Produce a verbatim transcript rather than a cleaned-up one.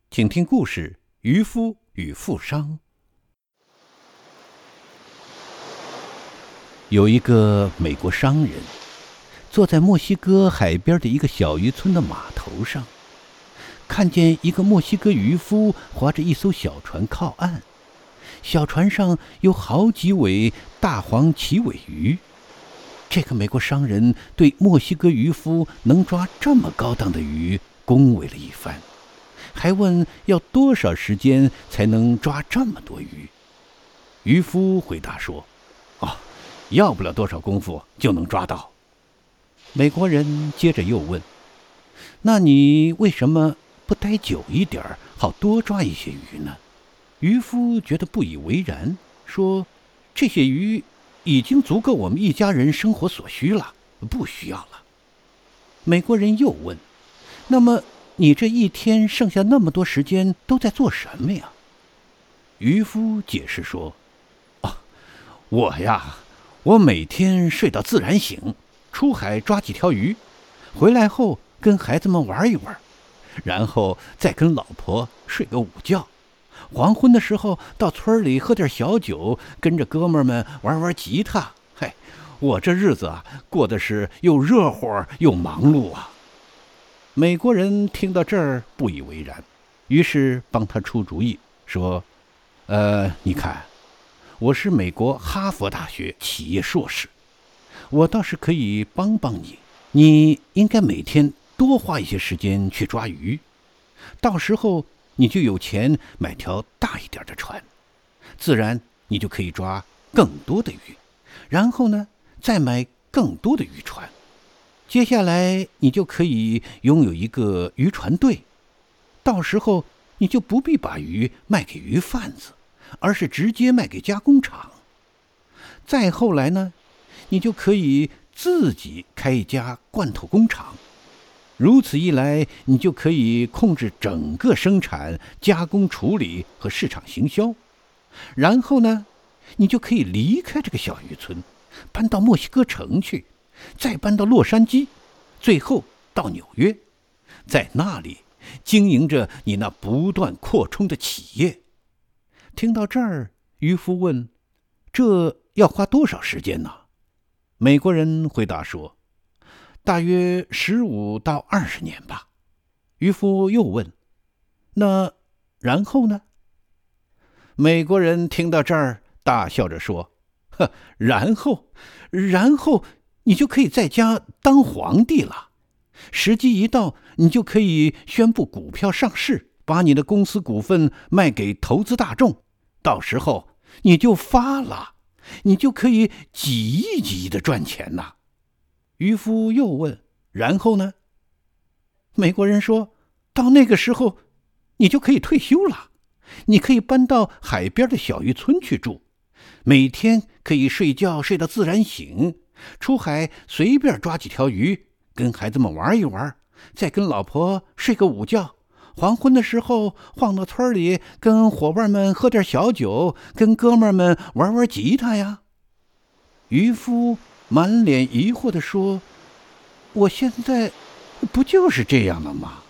请听故事《渔夫与富商》。有一个美国商人，坐在墨西哥海边的一个小渔村的码头上，看见一个墨西哥渔夫划着一艘小船靠岸，小船上有好几尾大黄鳍尾鱼。这个美国商人对墨西哥渔夫能抓这么高档的鱼恭维了一番，还问要多少时间才能抓这么多鱼。渔夫回答说：哦，要不了多少功夫就能抓到。美国人接着又问：那你为什么不待久一点，好多抓一些鱼呢？渔夫觉得不以为然，说：这些鱼已经足够我们一家人生活所需了，不需要了。美国人又问：那么你这一天剩下那么多时间都在做什么呀？渔夫解释说：哦，我呀，我每天睡到自然醒，出海抓几条鱼，回来后跟孩子们玩一玩，然后再跟老婆睡个午觉，黄昏的时候到村里喝点小酒，跟着哥们们玩玩吉他。嘿，我这日子啊，过的是又热乎又忙碌啊。美国人听到这儿不以为然，于是帮他出主意，说：呃，你看，我是美国哈佛大学企业硕士，我倒是可以帮帮你。你应该每天多花一些时间去抓鱼，到时候你就有钱买条大一点的船，自然你就可以抓更多的鱼，然后呢，再买更多的渔船。接下来你就可以拥有一个渔船队，到时候你就不必把鱼卖给鱼贩子，而是直接卖给加工厂。再后来呢，你就可以自己开一家罐头工厂，如此一来，你就可以控制整个生产、加工处理和市场行销。然后呢，你就可以离开这个小渔村，搬到墨西哥城去，再搬到洛杉矶，最后到纽约，在那里经营着你那不断扩充的企业。听到这儿，渔夫问：这要花多少时间呢？美国人回答说：大约十五到二十年吧。渔夫又问：那然后呢？美国人听到这儿大笑着说：呵，然后然后你就可以在家当皇帝了。时机一到，你就可以宣布股票上市，把你的公司股份卖给投资大众，到时候你就发了，你就可以几亿几亿的赚钱了。渔夫又问：然后呢？美国人说：到那个时候你就可以退休了，你可以搬到海边的小渔村去住，每天可以睡觉睡到自然醒，出海随便抓几条鱼，跟孩子们玩一玩，再跟老婆睡个午觉，黄昏的时候晃到村里，跟伙伴们喝点小酒，跟哥们们玩玩吉他呀。渔夫满脸疑惑地说：我现在不就是这样了吗？